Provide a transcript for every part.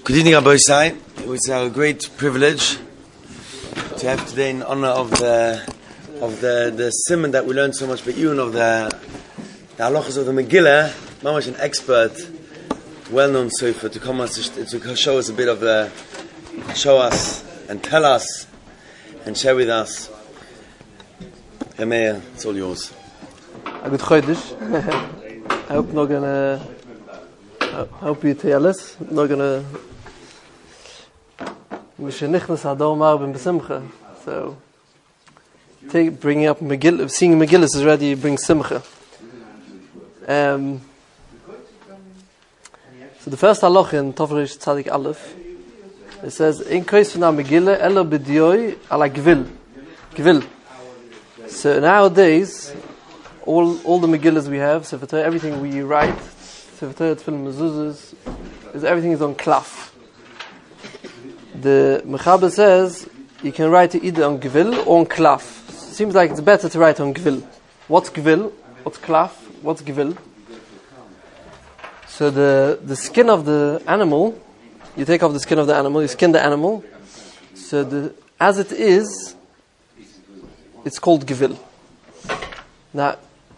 Good evening, Rabbi Isai. It's our great privilege to have today in honor of the simon that we learned so much, but even of the halachas of the Megillah, Mamash, an expert, well-known sofer, to come to show us a bit of show us and tell us and share with us. Meir, it's all yours. A good chodesh. I hope not gonna. I hope you tell us. Not gonna. So, bringing up Megillah, seeing Megillah is already brings simcha. So the first halach in Tovarish Tzadik Aleph, it says, "In case from Megillah, elo b'dioi ala gvil." So nowadays, all the Megillas we have, Sefer Torah, everything we write, Sefer Torah, Tefillin, Mezuzahs, everything is on klaf. The Mechaber says you can write it either on gvil or on klaf. Seems like it's better to write on gvil. What's gvil? What's klaf? What's gvil? So the skin of the animal, you take off the skin of the animal, you skin the animal. So as it is, it's called gvil. Now,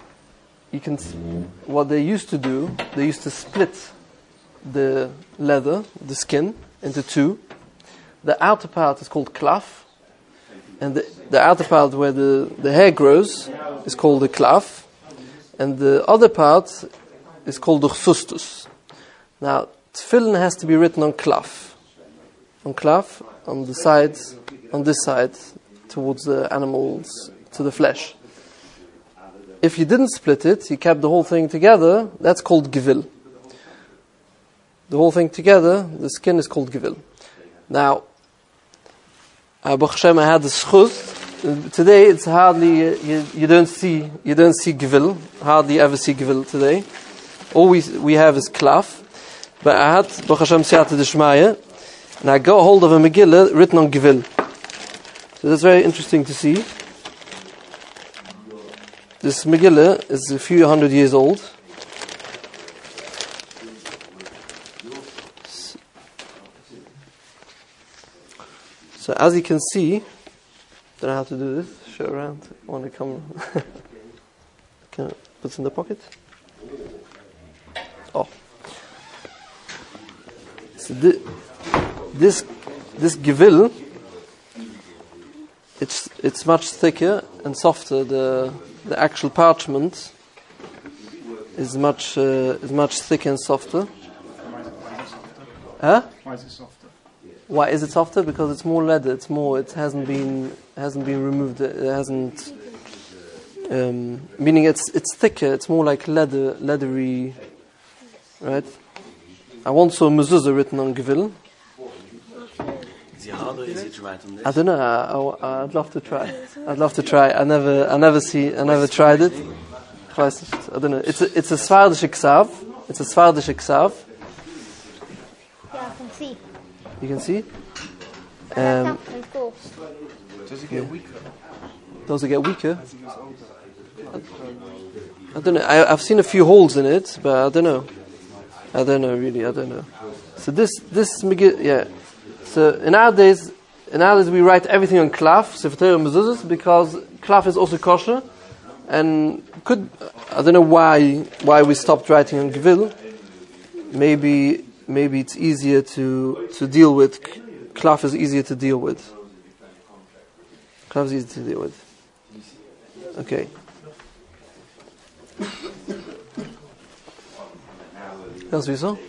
what they used to do, they used to split the leather, the skin, into two. The outer part is called klaf, and the outer part where the hair grows is called the klaf, and the other part is called the chsustus. Now, tefillin has to be written on klaf, on the sides, on this side, towards the animals, to the flesh. If you didn't split it, you kept the whole thing together, that's called givil. The whole thing together, the skin is called givil. Now, Baruch Hashem, I had the schus. Today, it's hardly, you don't see givil, hardly ever see givil today. All we have is klaf. But I had, Baruch Hashem, Siyata D'Shmaya, and I got hold of a Megillah written on givil. So that's very interesting to see. This Megillah is a few hundred years old. So as you can see, don't know how to do this. Show around. I want to come. Can I put it in the pocket? Oh. So this givil, it's much thicker and softer. The actual parchment is much thicker and softer. Huh? Why is it softer? Why is it softer? Because it's more leather. It hasn't been removed. It hasn't. Meaning it's thicker. It's more like leathery, right? I once saw mezuzah written on gevil. Is it hard or easy to write on this? I don't know. I'd love to try. I never tried it. I don't know. It's a Sfardische Ksav. Yeah, I can see. You can see? Does it get weaker? Does it get weaker? As it gets older? I don't know. I've seen a few holes in it, but I don't know. I don't know. So this Megillah, yeah. So nowadays we write everything on klaf, Sefer Torah Mezuzahs, because klaf is also kosher, and I don't know why we stopped writing on gevil. Maybe it's easier to deal with. Klaf is easier to deal with. Okay. Else we saw?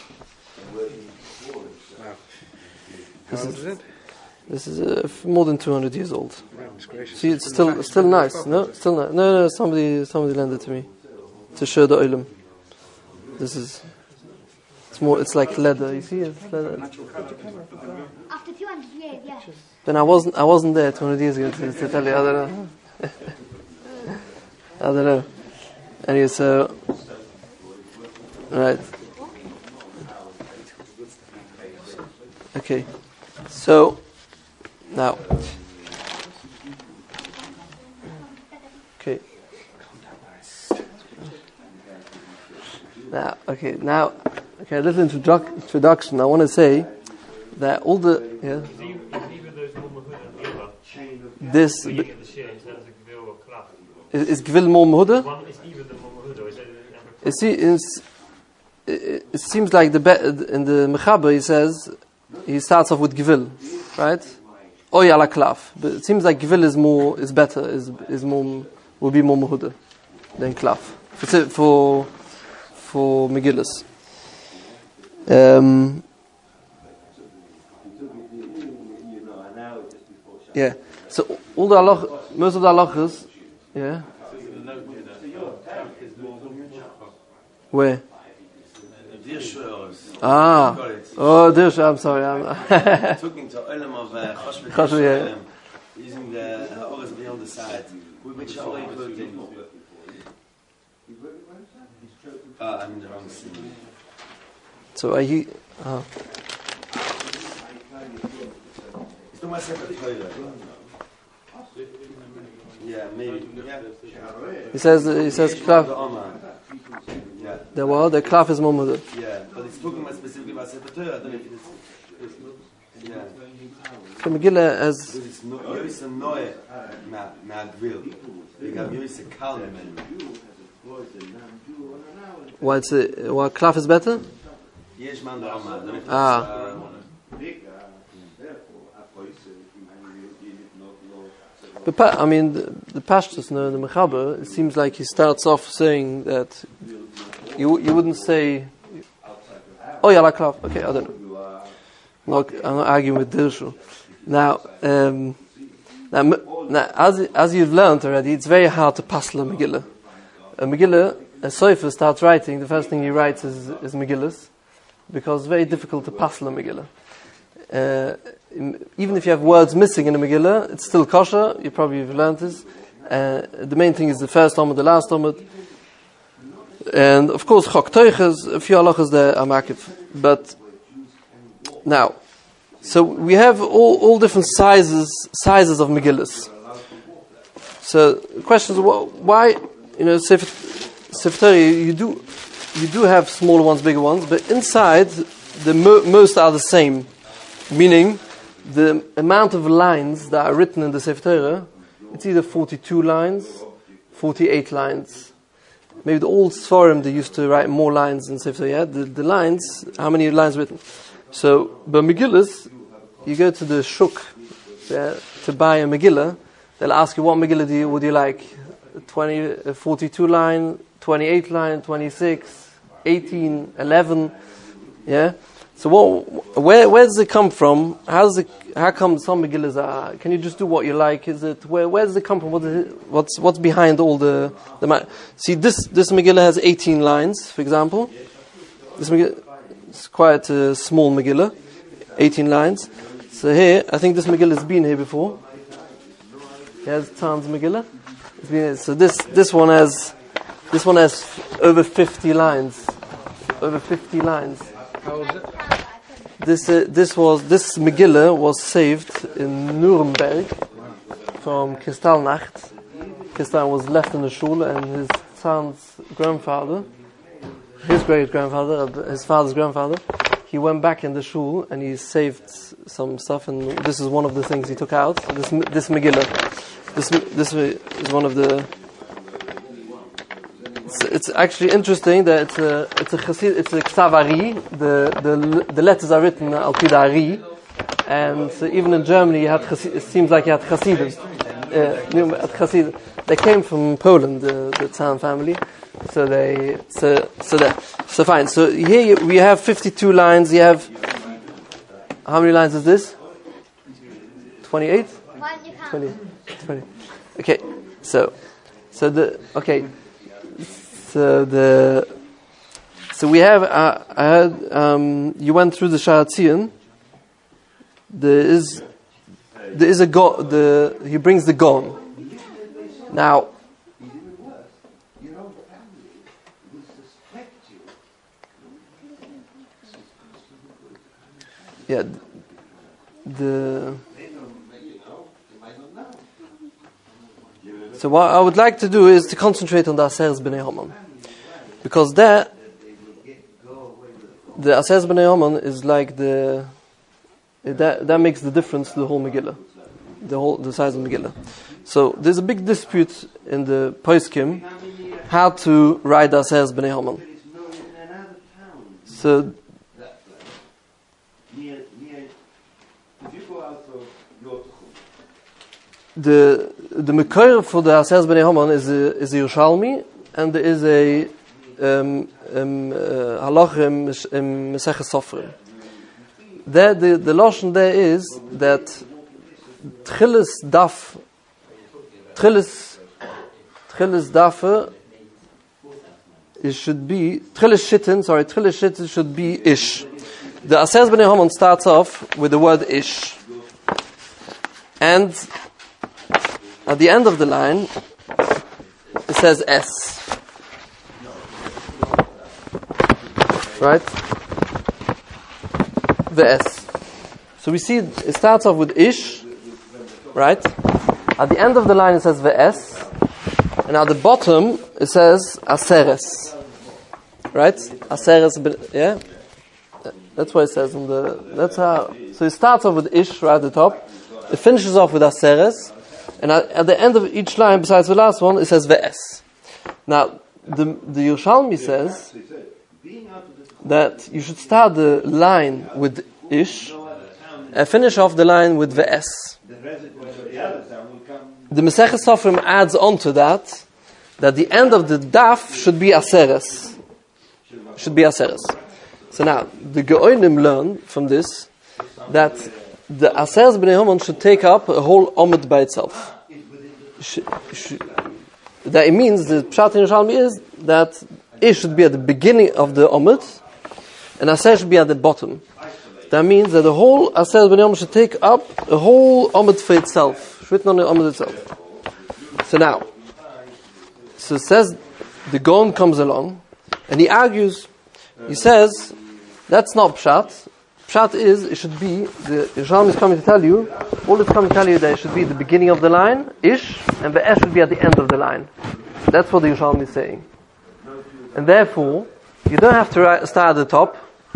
This is more than 200 years old. See, it's still nice. No, still nice. No. Somebody lent it to me to show the olim. This is. It's like leather. You see, it's leather. After 200 years, yeah. Then I wasn't there 200 years ago to tell you. I don't know. Anyway, so right. Okay. So now. Okay. Now Okay, a little introduction. I want to say that all the this is Gvil more Mehuda. It seems like in the Mechaber he starts off with Gvil, right? Oy ala Klaf, but it seems like Gvil is better, will be more Mehuda than Klaf for Megillus. Yeah. So all the most of the halachas, yeah. Where? Oh, Dirsh. I'm sorry. I'm talking to Olam of Choshve, yeah. Using the Oras on the other side. Which are you quoting? I'm in the wrong scene. So are you? It's not my separate toilet. Yeah, maybe. Yeah. He says Klaf. Yeah. The Klaf is more Mehuda. Yeah, but it's talking about specifically about separate toilet. I don't know if it's yeah. So Megillah as it's Yoisa Noe na Gvil. You have Yoisa Kal. why Klaf is better? Yesh man da Amma. But I mean, the Pashtus, the Mechaber, it seems like he starts off saying that you wouldn't say, oh yeah, like Klaf. Okay, I don't know. I'm not arguing with Dirshu. Now, as you've learned already, it's very hard to passel a Megillah. A Megillah, a Sofer starts writing, the first thing he writes is Megillus, because it's very difficult to passel a Megillah. Even if you have words missing in a Megillah, it's still kosher. You probably have learned this. The main thing is the first Omid, the last Omid. And of course, Chok Teuches, a few halachas there are makif. But now, so we have all different sizes of Megillus. So the question is, why, Sefer Torah, you do have smaller ones, bigger ones, but inside most are the same. Meaning, the amount of lines that are written in the Sefer Torah, it's either 42 lines, 48 lines. Maybe the old Sforim, they used to write more lines in Sefer Torah. Yeah? The lines, how many lines written? So, but Megillus, you go to the Shuk to buy a Megillah, they'll ask you, what Megillah would you like? 42 line, 28 line, 26, 18, 11, yeah? So where does it come from? How come some Megillahs are? Can you just do what you like? Is it where does it come from? What's behind all the see this Megillah has 18 lines, for example. This Megillah is quite a small Megillah, 18 lines. So here, I think this Megillah has been here before. Here's Tan's Megillah. It's been here. So this one has over 50 lines. Over 50 lines. How was it? This Megillah was saved in Nuremberg from Kristallnacht. Kristall was left in the shul, and his son's grandfather, his great-grandfather, his father's grandfather, he went back in the shul and he saved some stuff, and this is one of the things he took out. This Megillah, this is one of the. It's actually interesting that it's a Ksav Ari. The letters are written al pi Ari, and even in Germany it seems like you had Chassidim. They came from Poland, the Tzahn family. So fine. So here we have 52 lines. You have, how many lines is this? 28? 20. Okay. So we have. I heard you went through the Sharatzion. There is a he brings the gon. Now, yeah, so what I would like to do is to concentrate on the Aseres B'nai Haman, because there the Ases B'nai Haman is like that makes the difference to the whole Megillah, the size of Megillah. So there's a big dispute in the Poskim how to write the Ases B'nai Haman. So the Mekor for the Ases B'nai Haman is a Yerushalmi, and there is a halach in Mesechus Sofrim. There, the lashon there is that Tchilis dafe it should be Tchilis shittin should be ish. The Ases B'nai Haman starts off with the word ish, and at the end of the line it says s. Right? The S. So we see it starts off with ish, right? At the end of the line it says the S, and at the bottom it says aseres. Right? Aseres, yeah? That's what it says in that's how, so it starts off with ish right at the top, it finishes off with aseres, and at the end of each line, besides the last one, it says the S. Now, the Yerushalmi says that you should start the line with ish and finish off the line with the S. The Mesechus Sofrim adds on to that the end of the daf should be aseres. So now, the Geonim learn from this that the Ases B'nai Haman should take up a whole omid by itself. That it means, the Pshat in Yerushalmi is that ish should be at the beginning of the omid, and Aser should be at the bottom. That means that the whole Aser B'nai Haman should take up a whole Omid for itself, written on the Omid itself. So now, so it says, the Gaon comes along, and he argues, he says, that's not Pshat. Pshat is, it should be, the Yerushalmi is coming to tell you, all it's coming to tell you that it should be the beginning of the line, ish, and the S should be at the end of the line. That's what the Yerushalmi is saying. And therefore, you don't have to start at the top.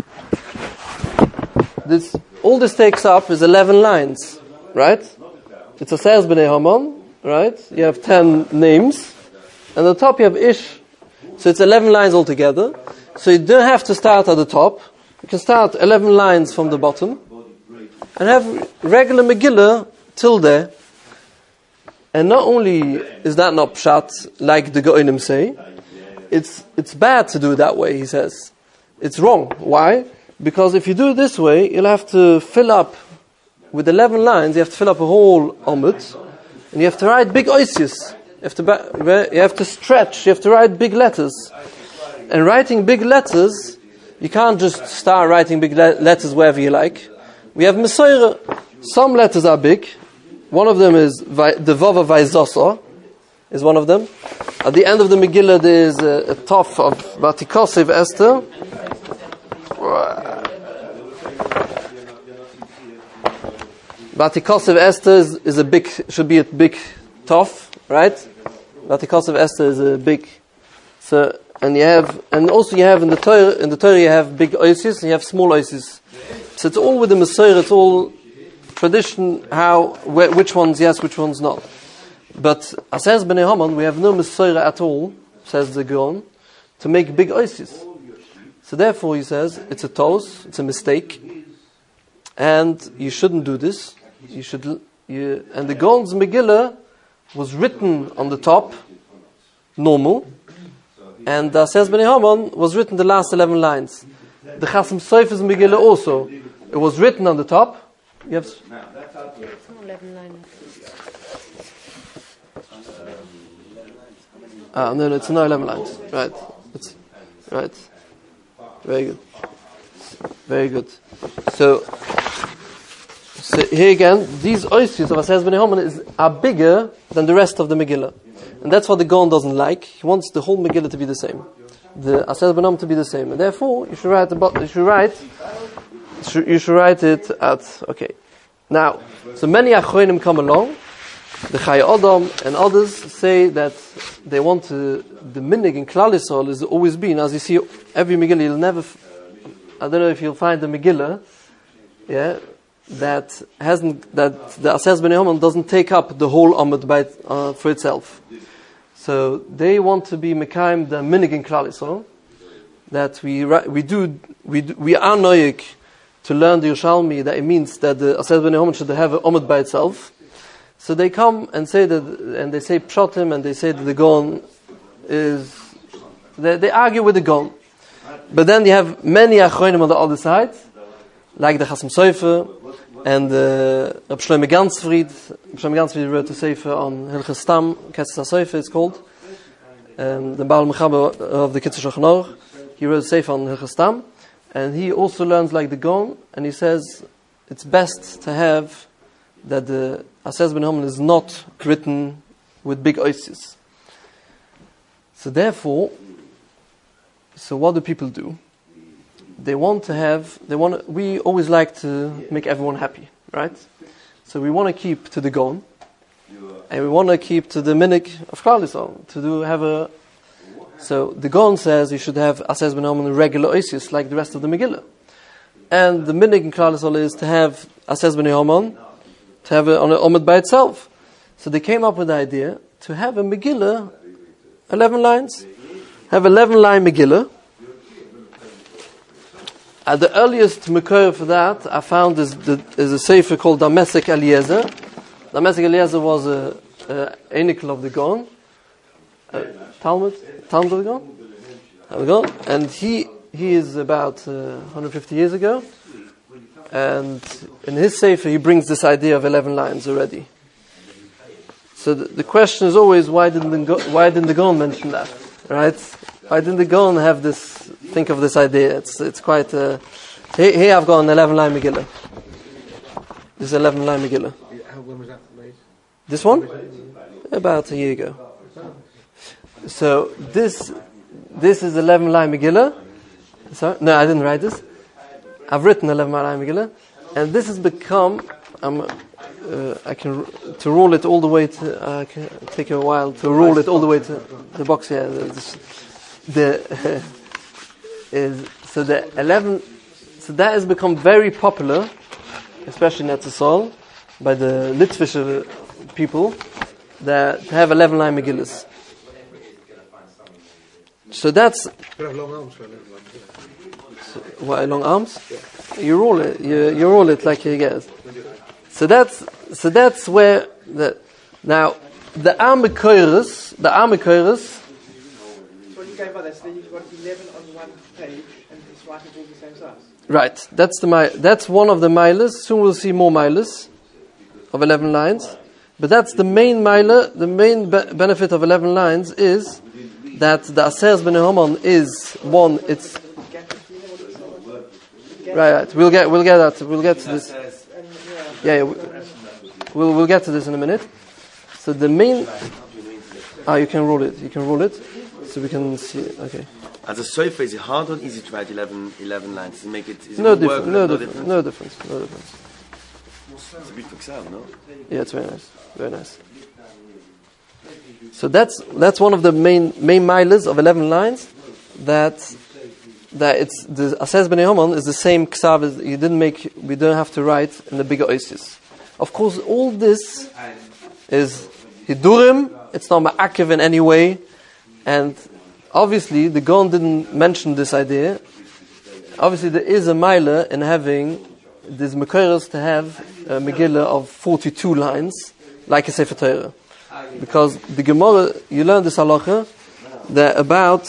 All this takes up is 11 lines, right? It's Ases B'nai Haman, right? You have 10 names, and at the top you have ish, so it's 11 lines altogether. So you don't have to start at the top. You can start 11 lines from the bottom, and have regular Megillah till there. And not only is that not pshat, like the Geonim say, it's bad to do it that way, he says. It's wrong. Why? Because if you do it this way, you'll have to fill up, with 11 lines, you have to fill up a whole omid, and you have to write big oisius. You have to stretch, you have to write big letters. And writing big letters, you can't just start writing big letters wherever you like. We have Mesorah. Some letters are big. One of them is the Vava Vaizosa, is one of them. At the end of the Megillah, there is a tof of Vatikosiv Esther. Vatikosiv Esther is a big, should be a big tof, right? Vatikosiv Esther is a big. So, and also you have in the Torah you have big oasis and you have small oasis. So it's all with the Mesorah, it's all tradition, which ones yes, which ones not. But Ases B'nai Haman, we have no Mesorah at all, says the Gaon, to make big oasis. So therefore, he says, it's a toes, it's a mistake, and you shouldn't do this. And the Gaon's Megillah was written on the top, normal, and the Ases B'nai Haman was written the last 11 lines. The Chasam Sofer's Megillah also, it was written on the top. You have 11 lines. No, it's not 11 lines. Right. Right. Very good. Very good. So here again, these oisius of Ases B'nai Haman are bigger than the rest of the Megillah. And that's what the Gaon doesn't like. He wants the whole Megillah to be the same. The Ases B'nai Haman to be the same. And therefore, you should write it at, okay. Now, so many Achronim come along, the Chai Adam and others say that they want the minig in Klal Yisrael has always been, as you see, every Megillah, you'll never I don't know if you'll find the Megillah, yeah, that the Ases Bnei Haman doesn't take up the whole Amud by for itself. So they want to be Mekayim the Minig in Klal Yisrael, that we are noyik to learn the Yerushalmi, that it means that the Ases Bnei Haman should have an Amud by itself. So they come and say that, and they say Pshatim, and they say that the Gon is, they argue with the Gon. But then you have many Achronim on the other side, like the Chasam Sofer, and Reb Shlomo Gansfried. Reb Shlomo Gansfried wrote a Sefer on Hilchas Stam, Ketzes HaSofer it's called. The Baal Mechaber of the Kitzur Shulchan Aruch, he wrote a Sefer on Hilchas Stam, and he also learns like the Gon, and he says it's best to have that the Ases Bnei Haman is not written with big oasis. So therefore, what do people do? We always like to make everyone happy, right? So we want to keep to the Gon, and we want to keep to the Minig of Klal Yisrael, so the Gon says you should have Ases Bnei Haman regular oasis like the rest of the Megillah. And the Minig in Klal Yisrael is to have Ases Bnei Haman, to have it on an Omid by itself. So they came up with the idea to have a Megillah, 11 lines, have 11 line Megillah. The earliest Mekor for that I found is a Sefer called Damesek Eliezer. Damesek Eliezer was a Einikl of the Gon, Talmud of the Gon, and he is about 150 years ago. And in his Sefer, he brings this idea of 11 lines already. So the question is always, why didn't the Gaon mention that, right? Why didn't the Gaon think of this idea? It's quite. Here I've got an 11-line Megillah. This is 11-line Megillah. When was that made? This one? About a year ago. So this is 11-line Megillah. Sorry? No, I didn't write this. I've written 11-line Megillah, and this has become. To roll it all the way to. Can take a while to roll it all the way to the box here. So the 11. So that has become very popular, especially in Etzisol, by the Litvish people, that have 11-line Megillas. So that's. Long arms for 11 What, long arms? Yeah. You roll it. You roll it like you get. So that's where now the Amekoiris. What you gave us, you've got 11 on one page, and it's writing all the same size. Right. That's one of the milas. Soon we'll see more milas of 11 lines. But that's the main milah. The main benefit of 11 lines is that the Ases Bnei Haman is one. It's right. We'll get that. We'll get to this. Yeah. We'll get to this in a minute. So the main. You can roll it. You can roll it, so we can see it. Okay. As a sofa, is it hard or easy to write 11 lines? To make it, No difference. It's a beautiful sound, no? Yeah, it's very nice. Very nice. So that's one of the main milas of 11 lines. That it's the Ases Bnei Haman is the same ksav as we don't have to write in the bigger oasis. Of course, all this is hidurim. It's not ma'akev in any way, and obviously the Gaon didn't mention this idea. Obviously, there is a milah in having these Mekoros to have a Megillah of 42 lines, like a Sefer Torah, because the Gemara, you learn this halacha that about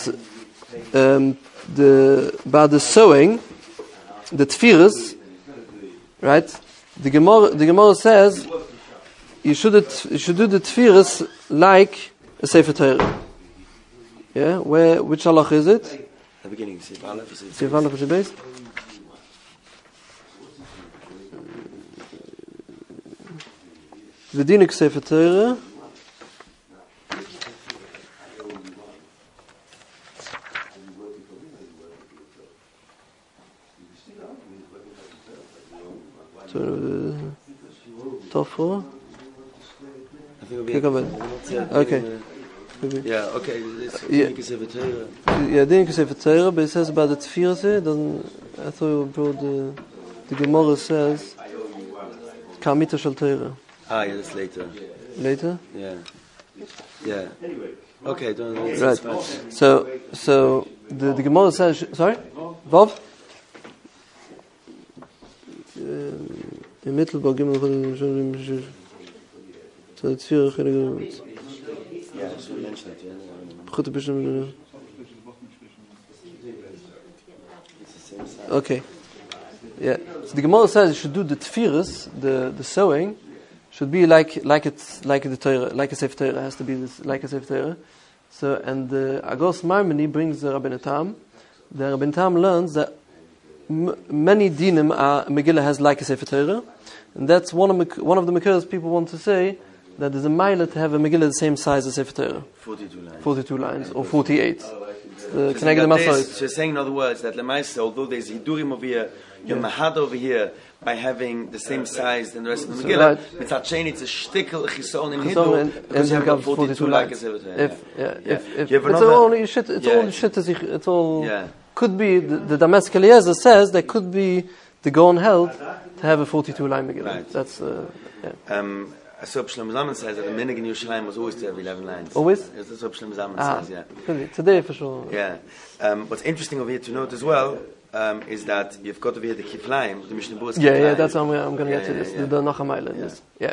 the sewing, the tfiras, right? The Gemara says you should do the tfiras like a Sefer Torah. Yeah, which halacha is it? The beginning, Seif Aleph, Seif Aleph, which is based. The dinik Sefer Torah. Tofra. Okay. Yeah, okay. Yeah, dinik Sefer Torah, but it says about the tefillah. I thought you brought the Gemara says Kamita Shel Torah. Ah, yeah, that's later. Later? Yeah. Okay, don't know. Right. So the Gemara says, sorry? Vav? In Mittelbau Gimel von so it's here. Yeah, I should mention it. Okay. Yeah. So the Gemara says you should do the tefirus, the sewing, should be like the Torah, like a Sefer Torah. It has to be like a Sefer Torah. So, and the Agos Maimoni brings the Rabbeinu Tam. The Rabbeinu Tam learns that many dinim Megillah has like a Sefer Torah, and that's one of the Mekuras people want to say that there's a mile to have a Megillah the same size as Sefer Torah. 42 lines or 48. So saying in other words that Lemaisa, although there's Hidurim over here, you're Mahad over here by having the same size than the rest of the Megillah. It's a chain, it's a shtickle chisaron in Hidur because you have 42 like a Sefer Torah. It's all could be the Damascus Eliezer says there could be the Gaon held to have a 42 line Megillah. Right. That's So Shlomo Zalman says that the minig in Yerushalayim was always to have 11 lines. Always? Yes, that's what Shlomo Zalman says, yeah. Could be. Today for sure. Yeah. What's interesting over here to note as well is that you've got over here the Kiflaim, the Mishnah Berurah's Kiflaim. Yeah, that's how I'm going to get to this. The Nacham Island. Yeah.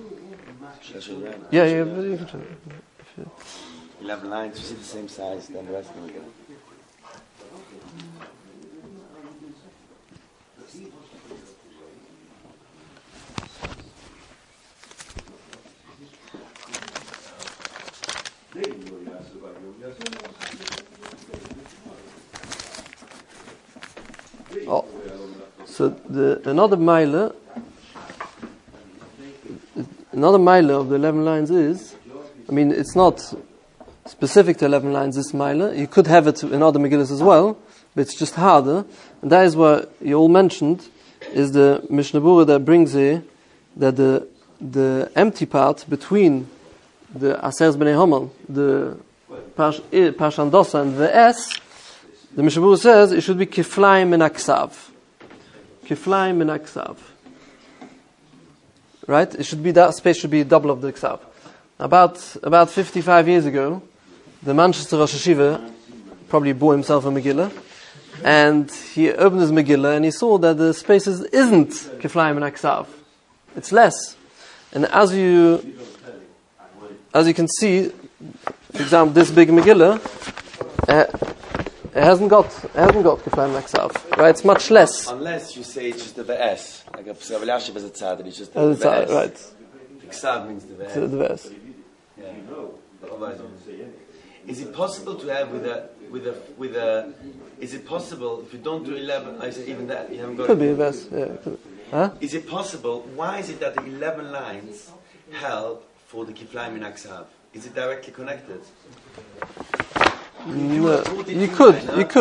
Yeah, you can show it. 11 lines, you see the same size than the rest of the Megillah. So another mile of the 11 lines is, I mean, it's not specific to 11 lines, this mile. You could have it in other Megillas as well, but it's just harder. And that is what you all mentioned, is the Mishnah Berurah that brings here that the empty part between the Aseres Bnei Haman, the Parshandosa and the S, the Mishnah Berurah says it should be Kiflaim min Aksav. Kiflaim min Aksav. Right? It should be, that space should be double of the Ksav. About 55 years ago, the Manchester Rosh Hashiva probably bought himself a Megillah, and he opened his Megillah and he saw that the spaces isn't Kiflaim min Aksav. It's less. And as you can see, for example, this big Megillah, it hasn't got Kiflaim min Aksav, right? It's much less. Unless you say it's just the VS, like a Psav Yashiv as a tzad, it's just the VS. Right. The Ksav means the VS. The VS. Yeah. Is it possible to have with a? Is it possible if you don't do 11? I say even that you haven't got. Could be a VS. Yeah. Huh? Is it possible? Why is it that the 11 lines help for the Kiflaim min Aksav? Is it directly connected? No, you could.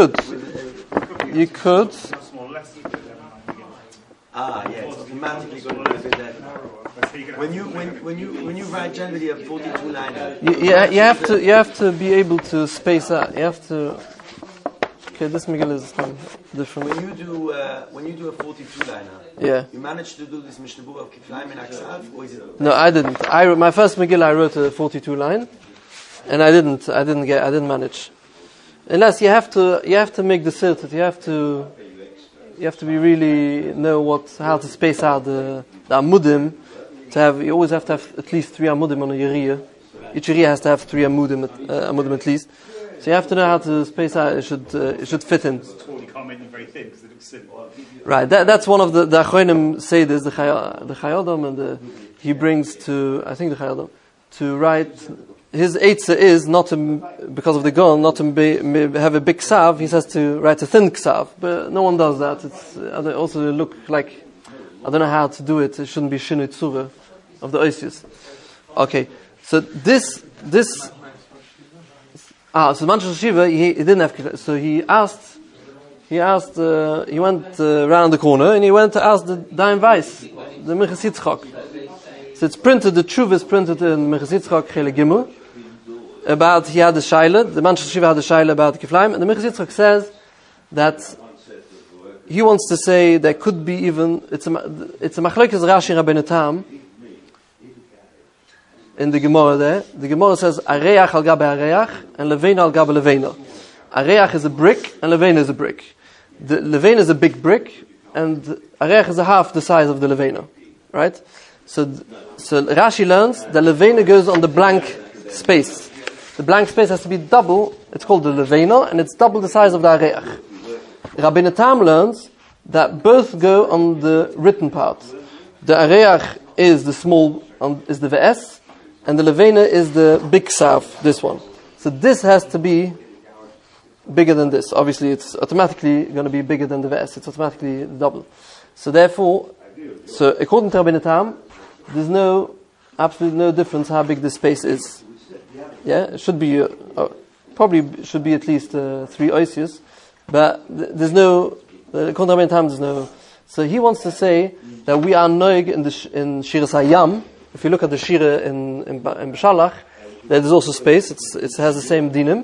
Ah, yeah, it's automatically going to be that. When you write generally a 42 liner, you have to be able to space out. You have to. Okay, this Megillah is different. When you do a 42 liner, you managed to do this Mishnah Berurah of Kiflaim min Aksav, or is it? No, I didn't. My first Megillah I wrote a 42 line, and I didn't manage. Unless you have to make the sirtut. You have to be really know how to space out the amudim. You always have to have at least 3 amudim on a yeriyah. Each yeriyah has to have 3 amudim at least. So you have to know how to space out. It should fit in. You can't make them very thin because they look silly. Right. That's one of the Achronim say this. The Chayodam and he brings to I think the Chayodam to write. His eitzah is not to, because of the gun, not to have a big ksav. He says to write a thin ksav, but no one does that. It's also look like I don't know how to do it. It shouldn't be shinui tzura of the oisius. Okay, so this. So Manchester Shiva he didn't have. So he went around the corner and he went to ask the Dayan Weiss, the Minchas Yitzchak. So it's printed. The Tshuva is printed in Minchas Yitzchak Chele Gimel. About he had the Manchester Shiva had the Shaila about the Kiflaim, and the Minchas Yitzchak says that he wants to say there could be even, it's a machlokes Rashi and Rabbeinu Tam in the Gemara there. The Gemara says, Areach al gabe areach, and Levena al gabe Levena. Areach is a brick, and Levena is a brick. The Levena is a big brick, and Areach is a half the size of the Levena. Right? So Rashi learns that Levena goes on the blank space. The blank space has to be double, it's called the Levena, and it's double the size of the Areach. Rabbeinu Tam learns that both go on the written part. The Areach is the small, is the VS, and the Levena is the big Sav, this one. So this has to be bigger than this. Obviously, it's automatically going to be bigger than the VS. It's automatically double. So therefore, according to Rabbeinu Tam, there's absolutely no difference how big this space is. Yeah, it should be, probably should be at least 3 oisius. But there's no, according to Rabbeinu Tam, there's no. So he wants to say that we are noig in Shiras Hayam. If you look at the Shira in Beshalach, there's also space. It has the same dinim.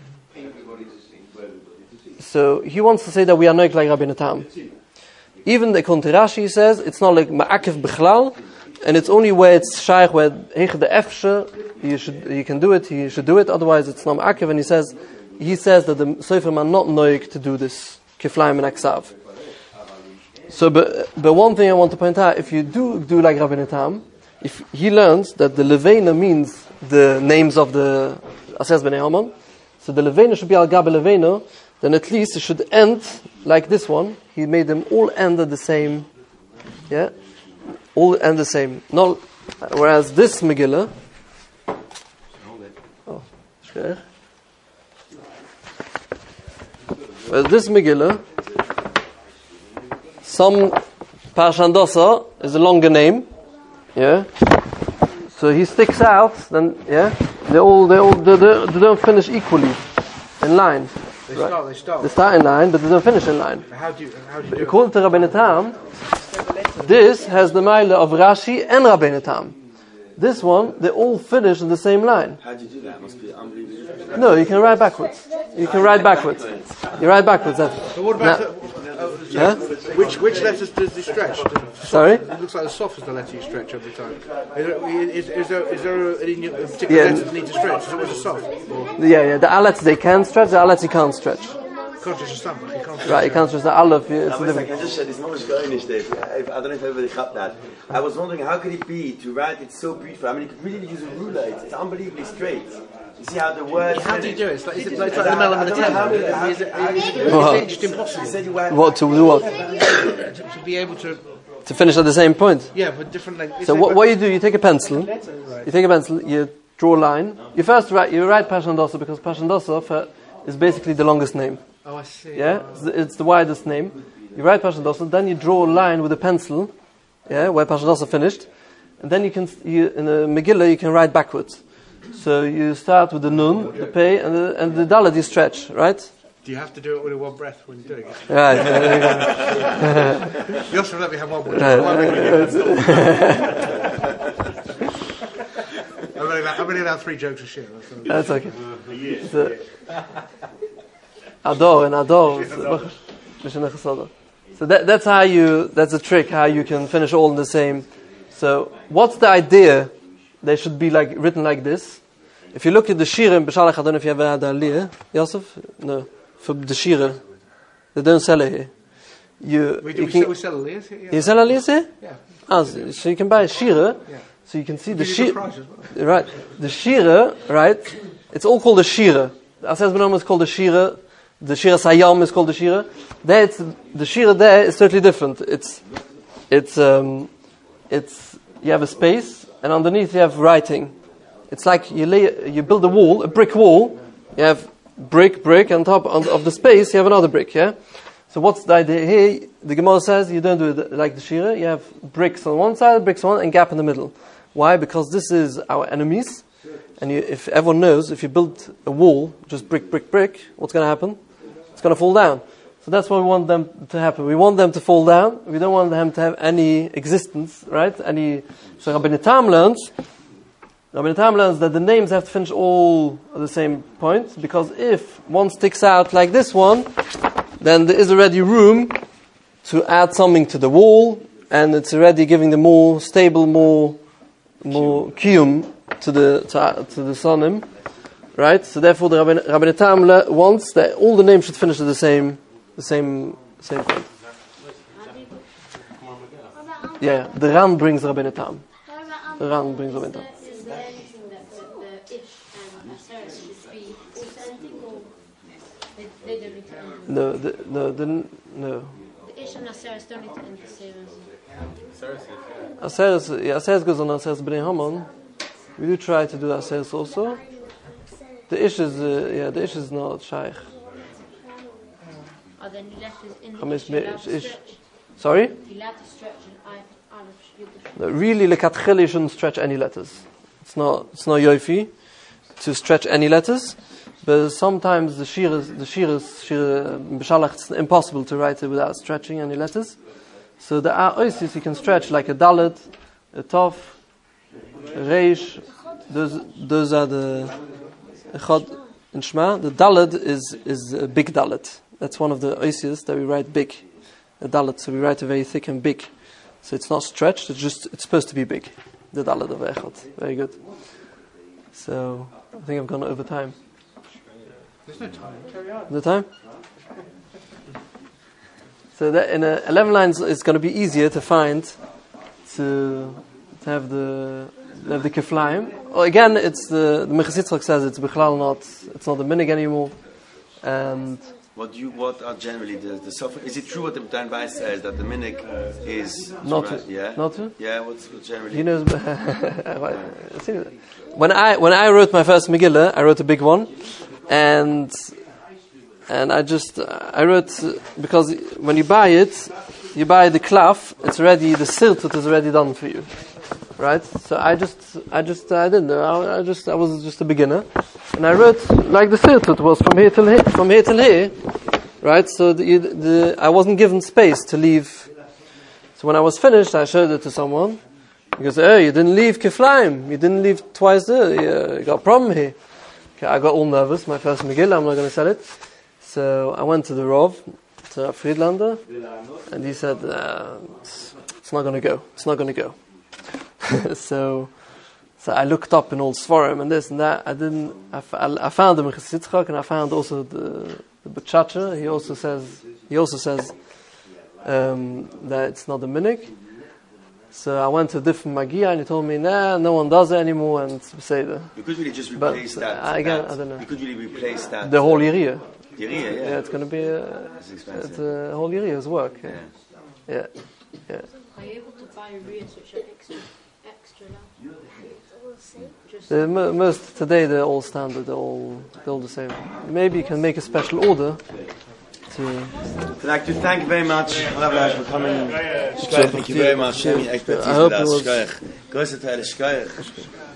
So he wants to say that we are noig like Rabbeinu Tam. Even according to Rashi, he says it's not like ma'akev b'chlal, and it's only where it's shaykh, where heich the efshe, you can do it, he should do it. Otherwise, it's not ma'akev. And he says that the Sofrim are not noig to do this kiflaim and aksav. So, but one thing I want to point out, if you do like Rabbeinu Tam, if he learns that the Levena means the names of the Asers Bnei Haman, so the Levena should be al gabe Levena, then at least it should end like this one. He made them all end at the same, yeah, all end the same. Not, whereas this Megillah, this Megillah, some Parshandosa is a longer name, yeah. So he sticks out. Then yeah, they don't finish equally in line. They right. start. They start in line, but they don't finish in line. How do you do According to Rabbeinu Tam, this has the mile of Rashi and Rabbeinu Tam. This one, they all finish in the same line. How do you do that? It must be unbelievable. No, you can write backwards. You write backwards. But what about which letters does he stretch? Sorry? It looks like the soft is the letter you stretch every time. Is there any particular letters that need to stretch? Is it always a soft? Or Yeah. The alets they can stretch, the alets you can't stretch. you can't stretch a stomach. You can't stretch Right, you can't stretch the aleph. It's I different. just said, it's not much going this day. I don't know if everybody got that. I was wondering, how could it be to write it so beautiful? I mean, you could really use a ruler. It's unbelievably straight. You see how the words... How do you do it? Is it like the melon and the temper? Is it just impossible? What to do? What To be able to... to finish at the same point? Yeah, but different... Like, So what you do? You take a pencil. You draw a line. You write Pashandosa because Pashandosa is basically the longest name. Oh, I see. Yeah, it's the widest name. You write Pashandosa, then you draw a line with a pencil. Yeah, where Pashandosa finished, and then in a Megillah you can write backwards. So you start with the nun, the pei, and the dalet you stretch, right? Do you have to do it with one breath when you're doing it? Right. There you go. You also let me have one more. I'm only allowed 3 jokes a share. That's okay. Ador and Ador. So that's that's a trick how you can finish all in the same. So what's the idea? They should be written like this. If you look at the Shira in Beshalach, I don't know if you ever had Aliyah, Yosef? No. For the Shira. They don't sell it here. We sell Aliyahs here? Yeah. You sell Aliyahs here? Yeah. So you can buy a Shira. Yeah. So you can see the Shira. Shira. Right. The Shira, right? It's all called the Shira. The Asers Bnei Haman is called the Shira. The Shira Sayam is called the Shira. The Shira there is totally different. It's you have a space, and underneath you have writing. It's like you build a brick wall. You have brick, on top of the space. You have another brick. Yeah. So what's the idea here? The Gemara says you don't do it like the Shira. You have bricks on one side, bricks on one, and gap in the middle. Why? Because this is our enemies, and if everyone knows, if you build a wall, just brick, what's going to happen? It's going to fall down. So that's what we want them to happen. We want them to fall down. We don't want them to have any existence, right? So Rabbeinu Tam learns that the names have to finish all at the same point, because if one sticks out like this one, then there is already room to add something to the wall, and it's already giving the more stable, more kiyum to the sonim, right? So therefore, the Rabbeinu Tam wants that all the names should finish at the same point. Yeah, the Ran brings Rabbeinu Tam. The Ran brings Rabbeinu Tam. Is there anything that the Ish and Aseret should be authentic, or they don't need to end? No. The Ish and Aseret don't need to end the same as Aseret goes on Aseret Bnei Haman. We do try to do Aseret also. The Ish is not Shaykh. Are there any letters in the Chamesh Ish allowed to Ish. stretch? Sorry? If you allowed to stretch an Aleph, No, really, Lekatchil, you shouldn't stretch any letters. It's not yofi to stretch any letters. But sometimes the shir b'shalach, it's impossible to write it without stretching any letters. So the oisis you can stretch like a dalet, a tov, a reish. Those are the echad in Shema. The dalet is a big dalet. That's one of the oisis that we write big. A dalet, so we write it very thick and big. So it's not stretched. It's supposed to be big. The dalet of echad. Very good. So I think I've gone over time. There's no time. Carry on. The time? So that in 11 lines, it's going to be easier to find to have the keflaim. Well, again, it's the Minchas Yitzchak says it's bichlal not the minig anymore, and What are generally the sofa? Is it true what the Dan Weiss says that the minik is not to, yeah? not to? Yeah, what's generally? You know, when I wrote my first Megillah, I wrote a big one, and I wrote because when you buy the klaf, it's already, the sirtut is already done for you, right? So I didn't know. I was just a beginner, and I wrote like the sirtut was from here till here, right? So I wasn't given space to leave. So when I was finished, I showed it to someone. He goes, "Hey, you didn't leave keflaim. You didn't leave twice there. You got a problem here." Okay, I got all nervous. My first Megillah, I'm not going to sell it. So I went to the Rav, to Friedlander, and he said, "It's not going to go. It's not going to go." So I looked up in old Svarim and this and that. I found the Minchas Yitzchak, and I found also the B'chacha. He also says that it's not the minig. So I went to a different Magia, and he told me, "Nah, no one does it anymore." And say that. You could really just replace that. Again, I don't know. You could really replace that. The whole Yiriyah. Yeah, It's going to be expensive. a whole Yiriyah's work. Yeah. Are you able to buy rears which are extra now? Most today they're all standard. They're all the same. Maybe you can make a special order. I'd like to thank you very much, for coming. Thank you very much. I hope it was.